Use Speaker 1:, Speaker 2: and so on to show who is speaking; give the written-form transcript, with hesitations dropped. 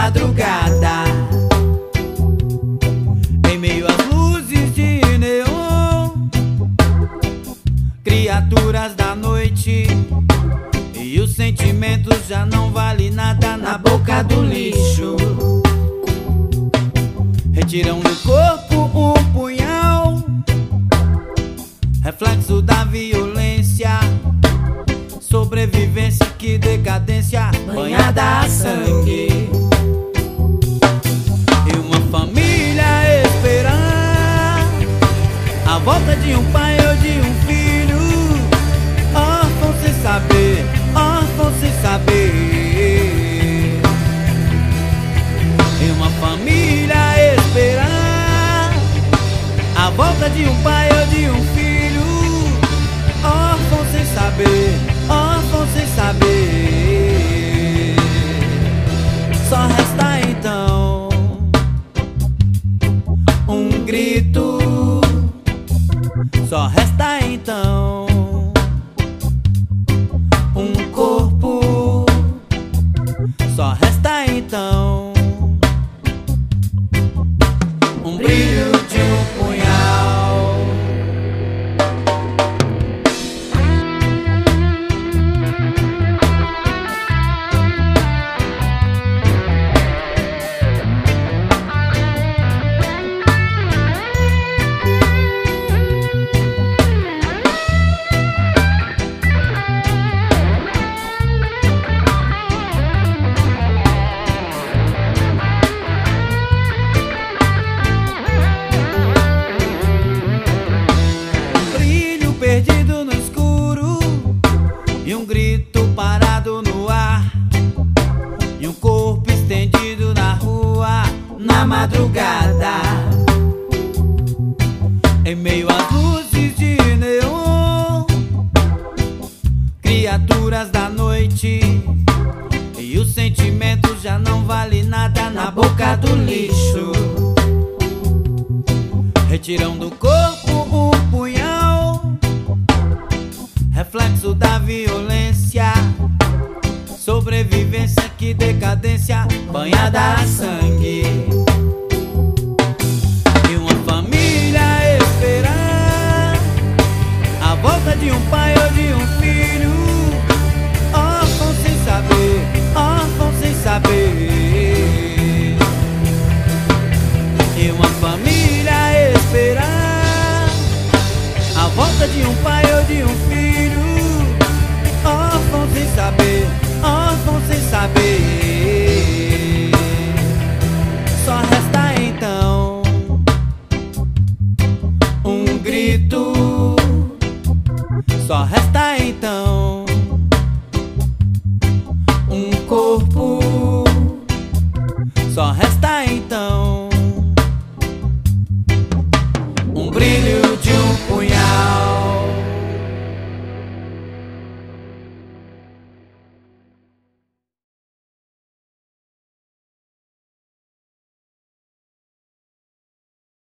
Speaker 1: madrugada, em meio às luzes de neon, criaturas da noite, e os sentimentos já não valem nada na boca do lixo. Retiram do corpo um punhal, reflexo da violência, sobrevivência, que decadência, banhada a sangue. E uma família esperar a volta de um pai ou de um filho, órfão sem saber, órfão sem saber. E uma família esperar a volta de um pai ou de um filho, órfão sem saber, órfão sem saber. Só resta então um grito, só resta então um corpo, só resta então um brilho de um punhal. Perdido no escuro, e um grito parado no ar, e um corpo estendido na rua, na madrugada, em meio às luzes de neon, criaturas da noite, e os sentimentos já não valem nada na boca do lixo. Retiram do corpo um punhal, reflexo da violência, sobrevivência, que decadência, banhada a sangue. E uma família esperar a volta de um pai ou de um filho, órfão sem saber, órfão sem saber. E uma família esperar a volta de um pai ou de um filho, órfão sem saber, órfão sem saber. Só resta então um grito, só resta então um corpo, só resta então